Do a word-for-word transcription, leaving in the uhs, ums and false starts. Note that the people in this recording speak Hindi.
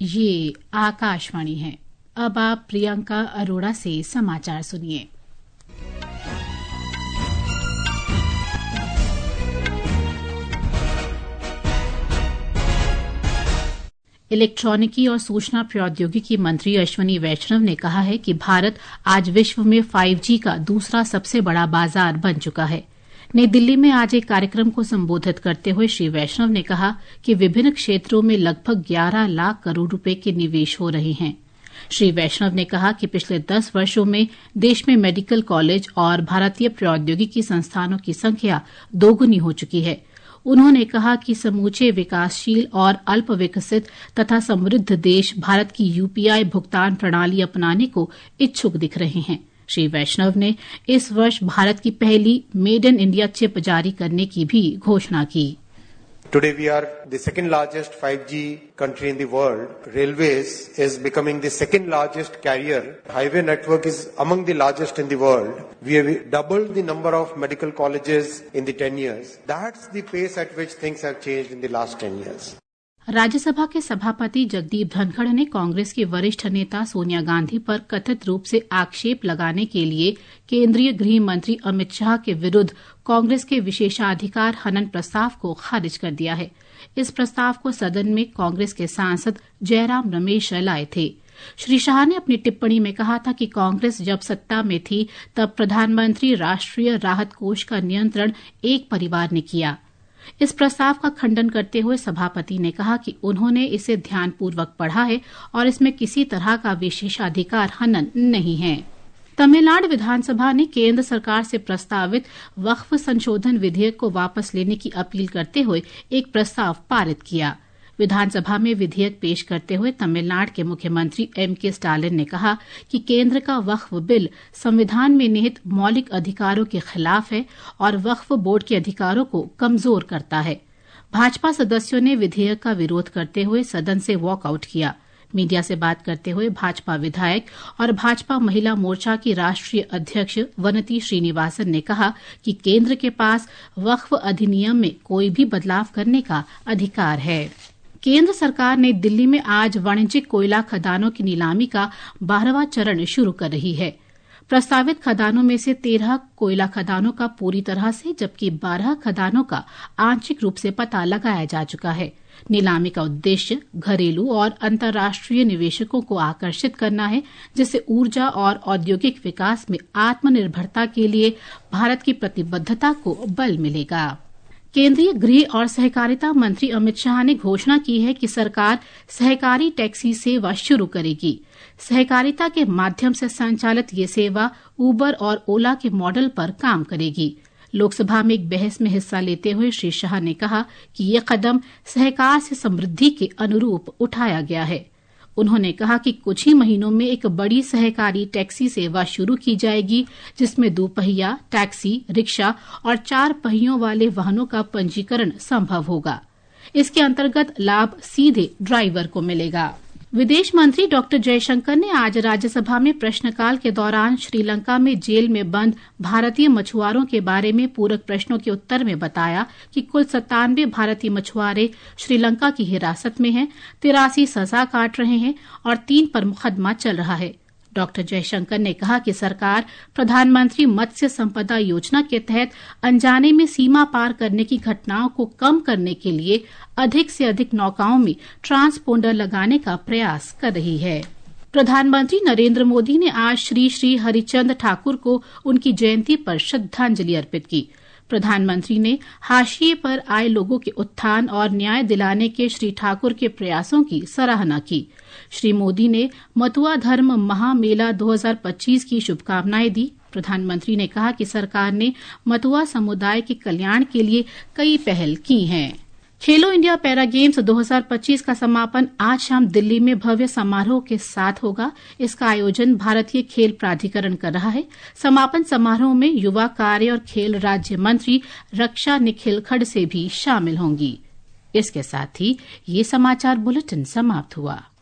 ये आकाशवाणी है। अब आप प्रियंका अरोड़ा से समाचार सुनिए। इलेक्ट्रॉनिकी और सूचना प्रौद्योगिकी मंत्री अश्विनी वैष्णव ने कहा है कि भारत आज विश्व में फाइव जी का दूसरा सबसे बड़ा बाजार बन चुका है। नई दिल्ली में आज एक कार्यक्रम को संबोधित करते हुए श्री वैष्णव ने कहा कि विभिन्न क्षेत्रों में लगभग ग्यारह लाख करोड़ रुपए के निवेश हो रहे हैं। श्री वैष्णव ने कहा कि पिछले दस वर्षों में देश में मेडिकल कॉलेज और भारतीय प्रौद्योगिकी संस्थानों की संख्या दोगुनी हो चुकी है। उन्होंने कहा कि समूचे विकासशील और अल्प विकसित तथा समृद्ध देश भारत की यूपीआई भुगतान प्रणाली अपनाने को इच्छुक दिख रहे हैं। श्री वैष्णव ने इस वर्ष भारत की पहली मेड इन इंडिया चिप जारी करने की भी घोषणा की। Today we are the second largest five G country in the world. Railways is becoming the second largest carrier. Highway network is among the largest in the world. We have doubled the number of medical colleges in the ten years. That's the pace at which things have changed in the last ten years. Rajya Sabha के सभापति जगदीप धनखड़ ने कांग्रेस की वरिष्ठ नेता सोनिया गांधी पर कथित रूप से आक्षेप लगाने के लिए केंद्रीय गृह मंत्री अमित शाह के विरुद्ध कांग्रेस के विशेषाधिकार हनन प्रस्ताव को खारिज कर दिया है। इस प्रस्ताव को सदन में कांग्रेस के सांसद जयराम रमेश लाए थे। श्री शाह ने अपनी टिप्पणी में कहा था कि कांग्रेस जब सत्ता में थी तब प्रधानमंत्री राष्ट्रीय राहत कोष का नियंत्रण एक परिवार ने किया। इस प्रस्ताव का खंडन करते हुए सभापति ने कहा कि उन्होंने इसे ध्यानपूर्वक पढ़ा है और इसमें किसी तरह का विशेषाधिकार हनन नहीं है। तमिलनाडु विधानसभा ने केंद्र सरकार से प्रस्तावित वक्फ संशोधन विधेयक को वापस लेने की अपील करते हुए एक प्रस्ताव पारित किया। विधानसभा में विधेयक पेश करते हुए तमिलनाडु के मुख्यमंत्री एम के स्टालिन ने कहा कि केंद्र का वक्फ बिल संविधान में निहित मौलिक अधिकारों के खिलाफ है और वक्फ बोर्ड के अधिकारों को कमजोर करता है। भाजपा सदस्यों ने विधेयक का विरोध करते हुए सदन से वॉकआउट किया। मीडिया से बात करते हुए भाजपा विधायक और भाजपा महिला मोर्चा की राष्ट्रीय अध्यक्ष वनती श्रीनिवासन ने कहा कि केंद्र के पास वक्फ अधिनियम में कोई भी बदलाव करने का अधिकार है। केंद्र सरकार ने दिल्ली में आज वाणिज्यिक कोयला खदानों की नीलामी का बारहवां चरण शुरू कर रही है। प्रस्तावित खदानों में से तेरह कोयला खदानों का पूरी तरह से जबकि बारह खदानों का आंशिक रूप से पता लगाया जा चुका है। नीलामी का उद्देश्य घरेलू और अंतर्राष्ट्रीय निवेशकों को आकर्षित करना है, जिससे ऊर्जा और औद्योगिक विकास में आत्मनिर्भरता के लिए भारत की प्रतिबद्धता को बल मिलेगा। केंद्रीय गृह और सहकारिता मंत्री अमित शाह ने घोषणा की है कि सरकार सहकारी टैक्सी सेवा शुरू करेगी। सहकारिता के माध्यम से संचालित ये सेवा उबर और ओला के मॉडल पर काम करेगी। लोकसभा में एक बहस में हिस्सा लेते हुए श्री शाह ने कहा कि ये कदम सहकार से समृद्धि के अनुरूप उठाया गया है। उन्होंने कहा कि कुछ ही महीनों में एक बड़ी सहकारी टैक्सी सेवा शुरू की जाएगी, जिसमें दोपहिया, टैक्सी, रिक्शा और चार पहियों वाले वाहनों का पंजीकरण संभव होगा। इसके अंतर्गत लाभ सीधे ड्राइवर को मिलेगा। विदेश मंत्री डॉक्टर जयशंकर ने आज राज्यसभा में प्रश्नकाल के दौरान श्रीलंका में जेल में बंद भारतीय मछुआरों के बारे में पूरक प्रश्नों के उत्तर में बताया कि कुल सत्तानवे भारतीय मछुआरे श्रीलंका की हिरासत में हैं, तिरासी सजा काट रहे हैं और तीन पर मुकदमा चल रहा है। डॉक्टर जयशंकर ने कहा कि सरकार प्रधानमंत्री मत्स्य संपदा योजना के तहत अनजाने में सीमा पार करने की घटनाओं को कम करने के लिए अधिक से अधिक नौकाओं में ट्रांसपोंडर लगाने का प्रयास कर रही है। प्रधानमंत्री नरेंद्र मोदी ने आज श्री श्री हरिचंद ठाकुर को उनकी जयंती पर श्रद्धांजलि अर्पित की। प्रधानमंत्री ने हाशिए पर आए लोगों के उत्थान और न्याय दिलाने के श्री ठाकुर के प्रयासों की सराहना की। श्री मोदी ने मतुआ धर्म महामेला दो हज़ार पच्चीस की शुभकामनाएं दी। प्रधानमंत्री ने कहा कि सरकार ने मतुआ समुदाय के कल्याण के लिए कई पहल की हैं। खेलो इंडिया पैरा गेम्स दो हज़ार पच्चीस का समापन आज शाम दिल्ली में भव्य समारोह के साथ होगा। इसका आयोजन भारतीय खेल प्राधिकरण कर रहा है। समापन समारोह में युवा कार्य और खेल राज्य मंत्री रक्षा निखिल खड़से भी शामिल होंगी। इसके साथ ही ये समाचार बुलेटिन समाप्त हुआ।